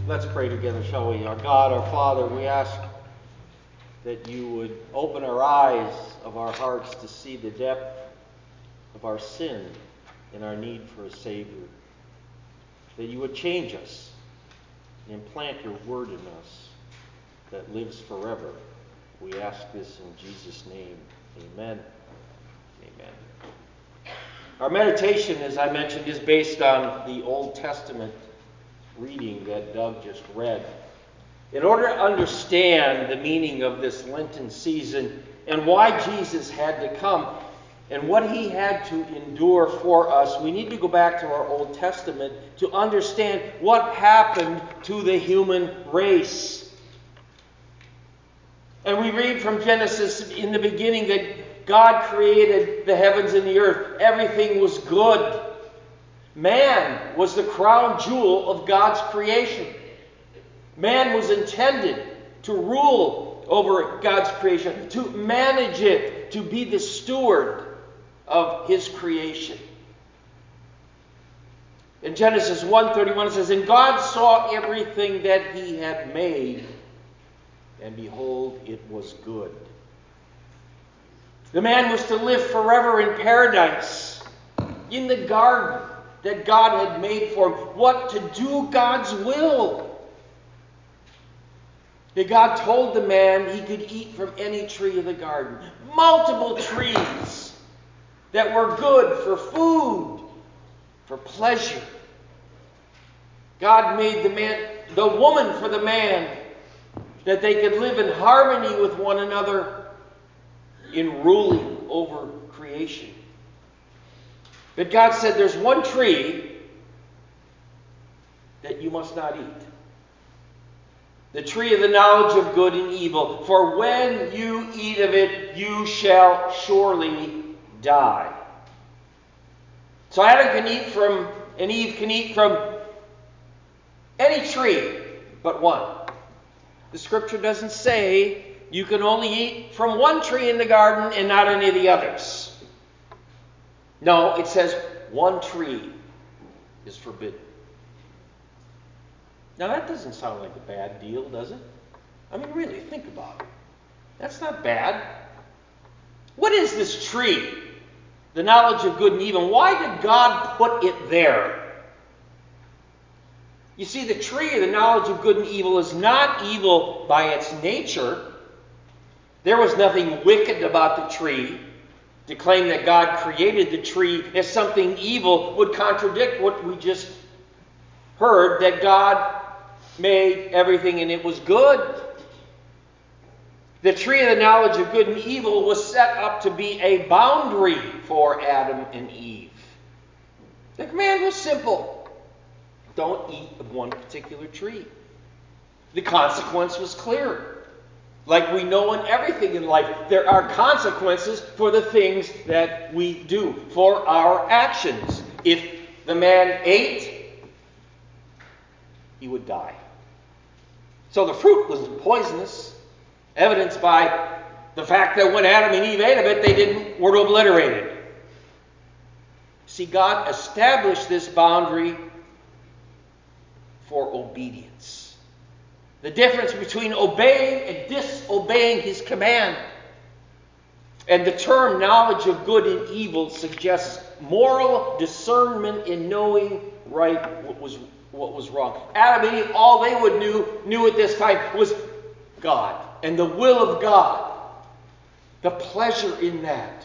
Let's pray together, shall we? Our God, our Father, we ask that you would open our eyes of our hearts to see the depth of our sin and our need for a Savior. That you would change us and implant your word in us that lives forever. We ask this in Jesus' name. Amen. Amen. Our meditation, as I mentioned, is based on the Old Testament reading that Doug just read. In order to understand the meaning of this Lenten season and why Jesus had to come and what he had to endure for us, we need to go back to our Old Testament to understand what happened to the human race. And we read from Genesis in the beginning that God created the heavens and the earth. Everything was good. Man was the crown jewel of God's creation. Man was intended to rule over God's creation, to manage it, to be the steward of his creation. In Genesis 1:31 it says, "And God saw everything that he had made, and behold, it was good." The man was to live forever in paradise, in the garden that God had made for him. What? To do God's will. That God told the man he could eat from any tree of the garden. Multiple trees that were good for food, for pleasure. God made the woman for the man, that they could live in harmony with one another in ruling over creation. But God said there's one tree that you must not eat. The tree of the knowledge of good and evil. For when you eat of it, you shall surely die. So Adam can eat from, and Eve can eat from any tree but one. The scripture doesn't say you can only eat from one tree in the garden and not any of the others. No, it says one tree is forbidden. Now that doesn't sound like a bad deal, does it? I mean, really, think about it. That's not bad. What is this tree? The knowledge of good and evil. Why did God put it there? You see, the tree of the knowledge of good and evil is not evil by its nature. There was nothing wicked about the tree. To claim that God created the tree as something evil would contradict what we just heard, that God made everything and it was good. The tree of the knowledge of good and evil was set up to be a boundary for Adam and Eve. The command was simple. Don't eat of one particular tree. The consequence was clear. Like we know in everything in life, there are consequences for the things that we do, for our actions. If the man ate, he would die. So the fruit was poisonous, evidenced by the fact that when Adam and Eve ate of it, they were obliterated. See, God established this boundary for obedience. The difference between obeying and disobeying his command. And the term knowledge of good and evil suggests moral discernment in knowing right what was wrong. Adam and Eve, all they would knew at this time was God and the will of God. The pleasure in that.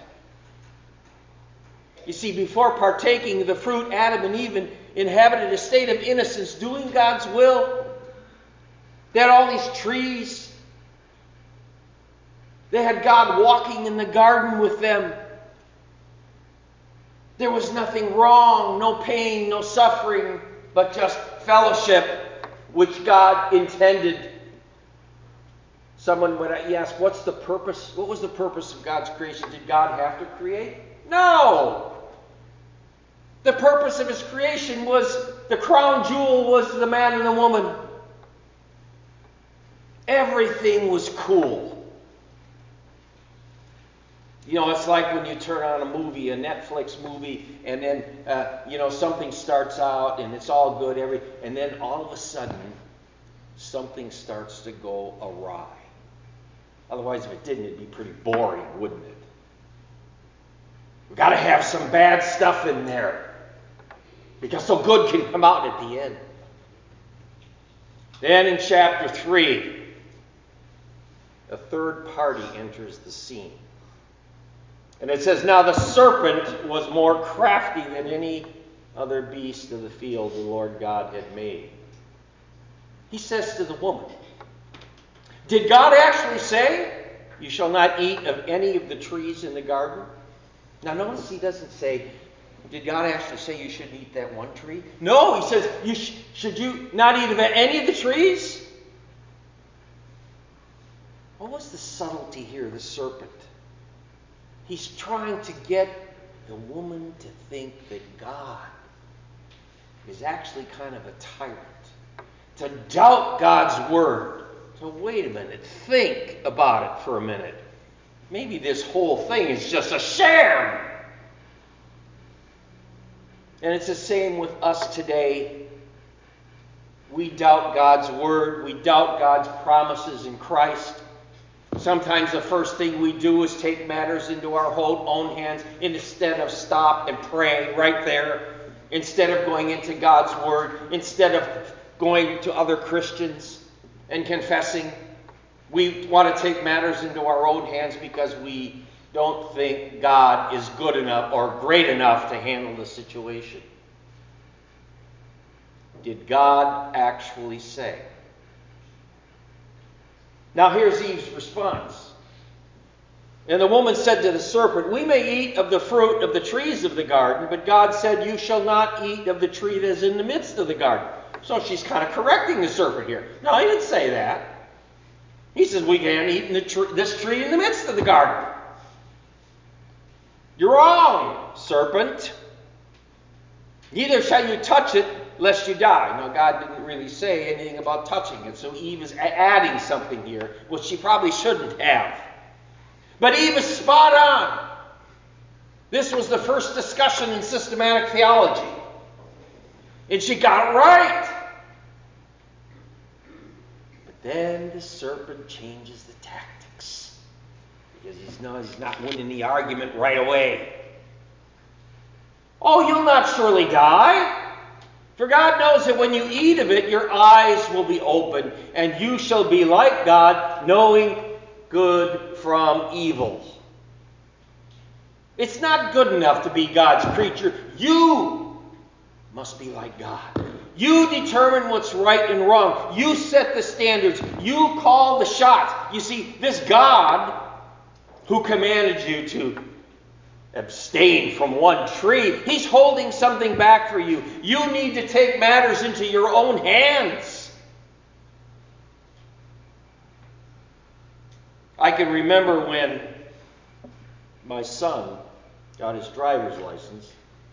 You see, before partaking of the fruit, Adam and Eve inhabited a state of innocence, doing God's will. They had all these trees. They had God walking in the garden with them. There was nothing wrong, no pain, no suffering, but just fellowship, which God intended. Someone would ask, what's the purpose? What was the purpose of God's creation? Did God have to create? No! The purpose of his creation was, the crown jewel was the man and the woman. Everything was cool. You know, it's like when you turn on a movie, a Netflix movie, and then, something starts out and it's all good, and then all of a sudden, something starts to go awry. Otherwise, if it didn't, it'd be pretty boring, wouldn't it? We've got to have some bad stuff in there, because so good can come out at the end. Then in chapter 3, a third party enters the scene. And it says, "Now the serpent was more crafty than any other beast of the field the Lord God had made." He says to the woman, "Did God actually say, 'You shall not eat of any of the trees in the garden'?" Now notice he doesn't say, "Did God actually say you shouldn't eat that one tree?" No, he says, should you not eat of any of the trees? What was the subtlety here, the serpent? He's trying to get the woman to think that God is actually kind of a tyrant, to doubt God's word. So wait a minute, think about it for a minute. Maybe this whole thing is just a sham. And it's the same with us today. We doubt God's word. We doubt God's promises in Christ. Sometimes the first thing we do is take matters into our own hands instead of stop and pray right there. Instead of going into God's word. Instead of going to other Christians and confessing. We want to take matters into our own hands because we don't think God is good enough or great enough to handle the situation. Did God actually say? Now here's Eve's response. "And the woman said to the serpent, 'We may eat of the fruit of the trees of the garden, but God said, you shall not eat of the tree that is in the midst of the garden.'" So she's kind of correcting the serpent here. No, he didn't say that. He says, "We can't eat this tree in the midst of the garden." "You're wrong, serpent. Neither shall you touch it, lest you die." Now, God didn't really say anything about touching it, so Eve is adding something here, which she probably shouldn't have. But Eve is spot on. This was the first discussion in systematic theology. And she got it right. But then the serpent changes the tactics. Because he's not winning the argument right away. "Oh, you'll not surely die. For God knows that when you eat of it, your eyes will be opened, and you shall be like God, knowing good from evil." It's not good enough to be God's creature. You must be like God. You determine what's right and wrong. You set the standards. You call the shots. You see, this God who commanded you to abstain from one tree, he's holding something back for you. You need to take matters into your own hands. I can remember when my son got his driver's license.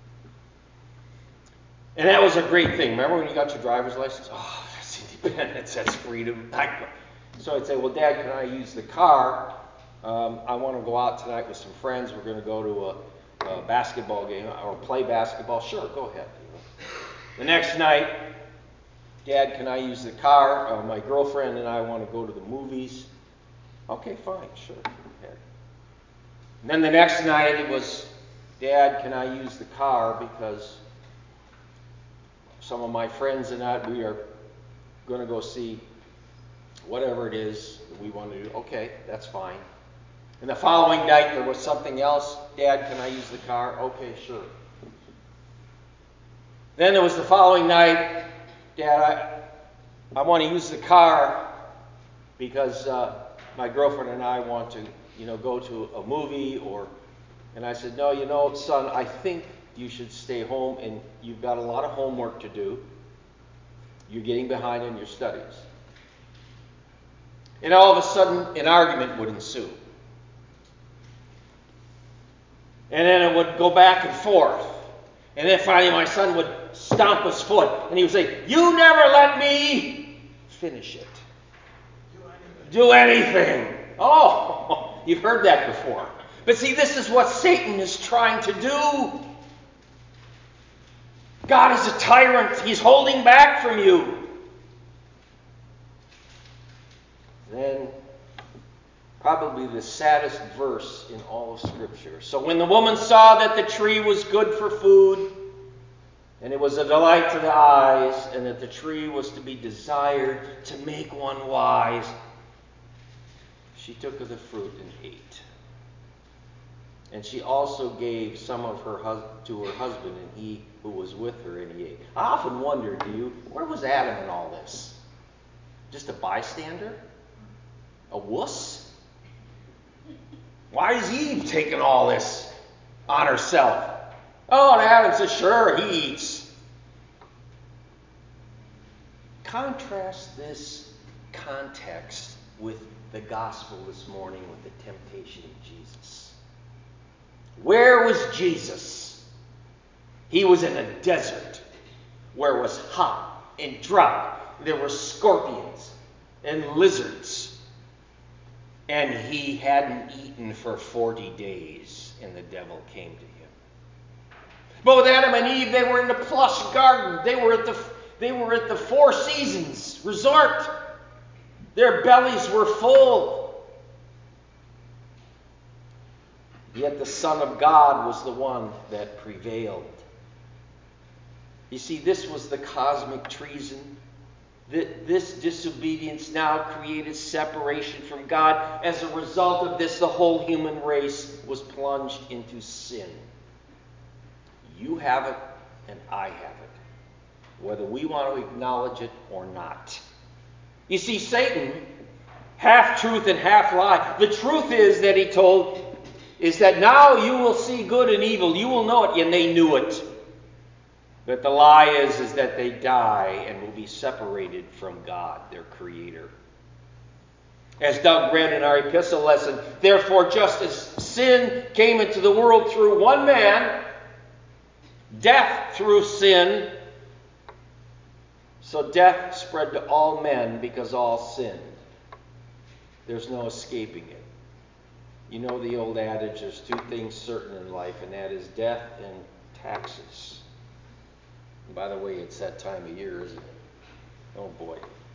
And that was a great thing. Remember when you got your driver's license? Oh, that's independence, that's freedom. So I'd say, "Well, Dad, can I use the car? I want to go out tonight with some friends. We're going to go to a basketball game or play basketball." "Sure, go ahead." The next night, "Dad, can I use the car? My girlfriend and I want to go to the movies." "Okay, fine, sure. Okay." And then the next night it was, "Dad, can I use the car because some of my friends and I, we are going to go see whatever it is that we want to do." "Okay, that's fine." And the following night there was something else. "Dad, can I use the car?" "Okay, sure." Then there was the following night. "Dad, I want to use the car because my girlfriend and I want to, go to a movie and I said, "No, son, I think you should stay home and you've got a lot of homework to do. You're getting behind in your studies." And all of a sudden an argument would ensue. And then it would go back and forth. And then finally my son would stomp his foot and he would say, "You never let me finish it. Do anything." Oh, you've heard that before. But see, this is what Satan is trying to do. God is a tyrant. He's holding back from you. Then, probably the saddest verse in all of Scripture. So when the woman saw that the tree was good for food, and it was a delight to the eyes, and that the tree was to be desired to make one wise, she took of the fruit and ate. And she also gave some of her to her husband, and he who was with her, and he ate. I often wonder, where was Adam in all this? Just a bystander? A wuss? Why is Eve taking all this on herself? Oh, and Adam says, sure, he eats. Contrast this context with the gospel this morning with the temptation of Jesus. Where was Jesus? He was in a desert where it was hot and dry. There were scorpions and lizards. And he hadn't eaten for 40 days, and the devil came to him. But with Adam and Eve, they were in the plush garden. They were at the Four Seasons resort. Their bellies were full. Yet the Son of God was the one that prevailed. You see, this was the cosmic treason. This disobedience now created separation from God. As a result of this, the whole human race was plunged into sin. You have it, and I have it, whether we want to acknowledge it or not. You see, Satan, half truth and half lie. The truth is that he told, is that now you will see good and evil. You will know it, and they knew it. But the lie is that they die and will be separated from God, their Creator. As Doug read in our epistle lesson, therefore, just as sin came into the world through one man, death through sin, so death spread to all men because all sinned. There's no escaping it. You know the old adage, there's two things certain in life, and that is death and taxes. And by the way, it's that time of year, isn't it? Oh boy.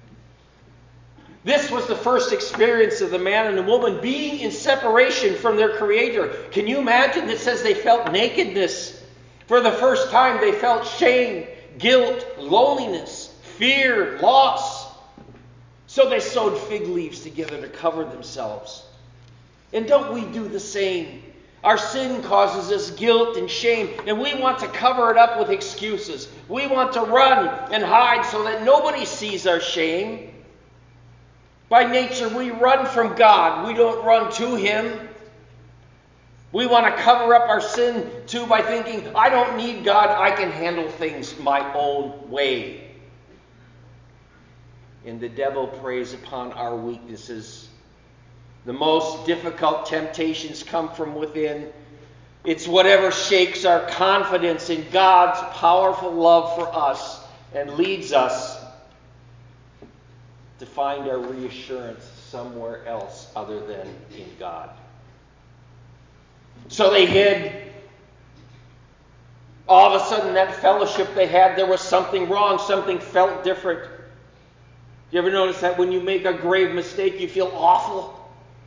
This was the first experience of the man and the woman being in separation from their Creator. Can you imagine? It says they felt nakedness. For the first time, they felt shame, guilt, loneliness, fear, loss. So they sewed fig leaves together to cover themselves. And don't we do the same? Our sin causes us guilt and shame, and we want to cover it up with excuses. We want to run and hide so that nobody sees our shame. By nature, we run from God. We don't run to Him. We want to cover up our sin too by thinking, I don't need God. I can handle things my own way. And the devil preys upon our weaknesses. The most difficult temptations come from within. It's whatever shakes our confidence in God's powerful love for us and leads us to find our reassurance somewhere else other than in God. So they hid. All of a sudden, that fellowship they had, there was something wrong. Something felt different. You ever notice that when you make a grave mistake, you feel awful?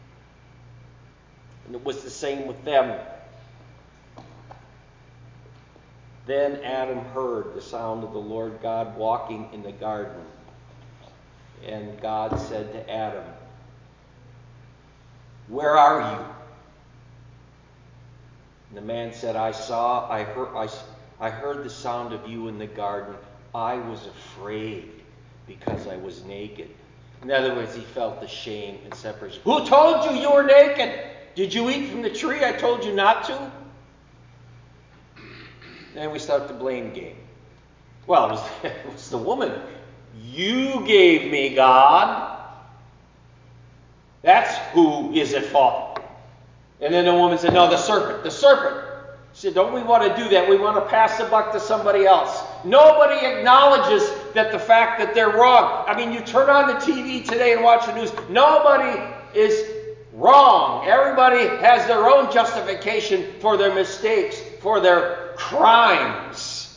And it was the same with them. Then Adam heard the sound of the Lord God walking in the garden. And God said to Adam, "Where are you?" And the man said, I heard the sound of you in the garden. I was afraid because I was naked. In other words, he felt the shame and separation. Who told you you were naked? Did you eat from the tree I told you not to? Then we start the blame game. Well, it was the woman. You gave me God. That's who is at fault. And then the woman said, no, the serpent. The serpent. She said, don't we want to do that? We want to pass the buck to somebody else. Nobody acknowledges that the fact that they're wrong. I mean, you turn on the TV today and watch the news. Nobody is wrong. Everybody has their own justification for their mistakes, for their crimes.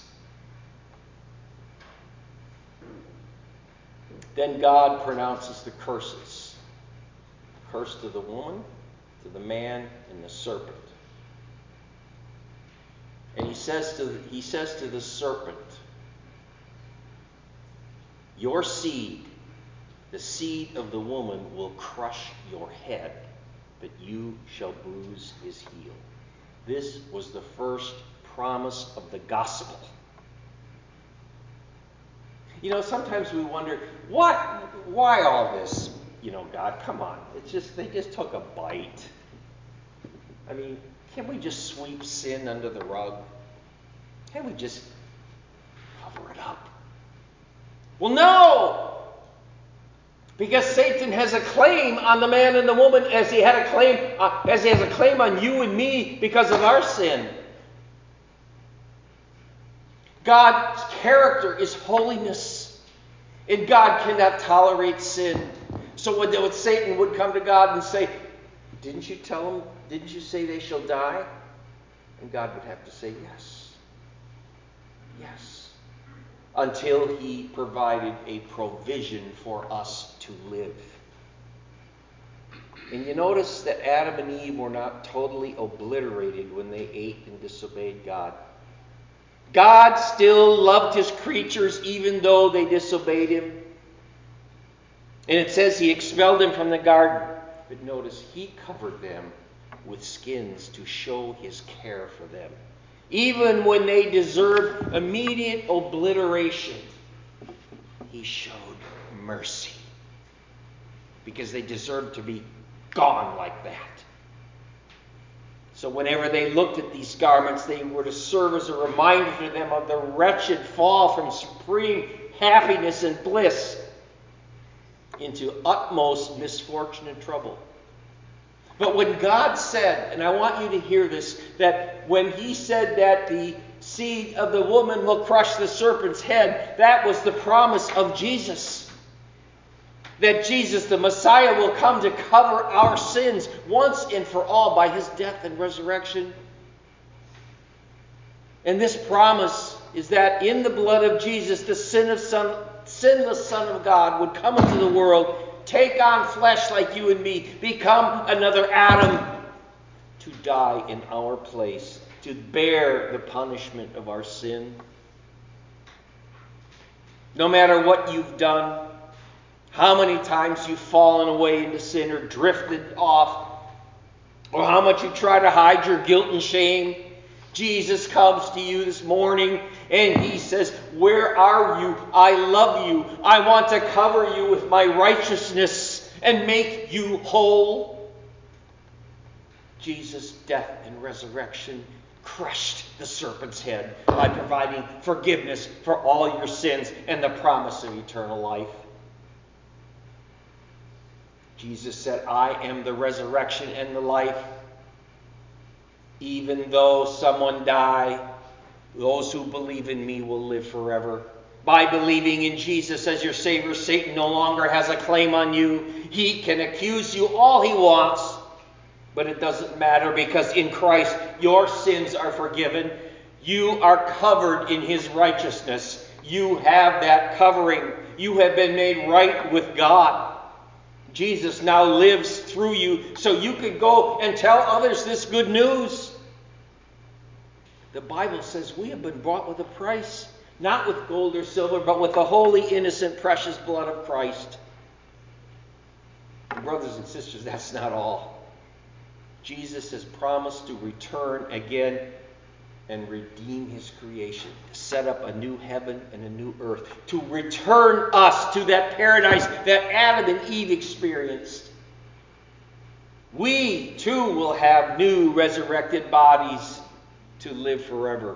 Then God pronounces the curses. Curse to the woman, to the man, and the serpent. And he says to the serpent, your seed, the seed of the woman, will crush your head, but you shall bruise his heel. This was the first promise of the gospel. You know, sometimes we wonder, why all this? You know, God, come on. They just took a bite. I mean, can't we just sweep sin under the rug? Can't we just cover it up? Well, no! Because Satan has a claim on the man and the woman as he has a claim on you and me because of our sin. God's character is holiness, and God cannot tolerate sin. So when Satan would come to God and say, didn't you say they shall die? And God would have to say yes. Yes. Until he provided a provision for us to live. And you notice that Adam and Eve were not totally obliterated when they ate and disobeyed God. God still loved his creatures even though they disobeyed him. And it says he expelled them from the garden. But notice, he covered them with skins to show his care for them. Even when they deserved immediate obliteration, he showed mercy. Because they deserved to be gone like that. So whenever they looked at these garments, they were to serve as a reminder to them of the wretched fall from supreme happiness and bliss into utmost misfortune and trouble. But when God said, and I want you to hear this, that when he said that the seed of the woman will crush the serpent's head, that was the promise of Jesus. That Jesus, the Messiah, will come to cover our sins once and for all by his death and resurrection. And this promise is that in the blood of Jesus, the sinless Son of God would come into the world, take on flesh like you and me, become another Adam, to die in our place, to bear the punishment of our sin. No matter what you've done, how many times you've fallen away into sin or drifted off, or how much you try to hide your guilt and shame, Jesus comes to you this morning and he says, where are you? I love you. I want to cover you with my righteousness and make you whole. Jesus' death and resurrection crushed the serpent's head by providing forgiveness for all your sins and the promise of eternal life. Jesus said, I am the resurrection and the life. Even though someone die, those who believe in me will live forever. By believing in Jesus as your Savior, Satan no longer has a claim on you. He can accuse you all he wants, but it doesn't matter because in Christ your sins are forgiven. You are covered in his righteousness. You have that covering. You have been made right with God. Jesus now lives through you so you can go and tell others this good news. The Bible says we have been bought with a price, not with gold or silver, but with the holy, innocent, precious blood of Christ. And brothers and sisters, that's not all. Jesus has promised to return again and redeem his creation, to set up a new heaven and a new earth, to return us to that paradise that Adam and Eve experienced. We too will have new resurrected bodies to live forever.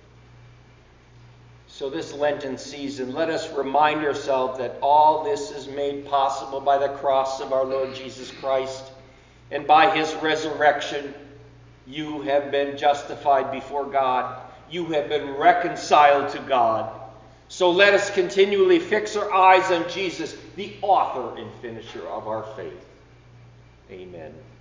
So this Lenten season, let us remind ourselves that all this is made possible by the cross of our Lord Jesus Christ, and by his resurrection. You have been justified before God. You have been reconciled to God. So let us continually fix our eyes on Jesus, the author and finisher of our faith. Amen.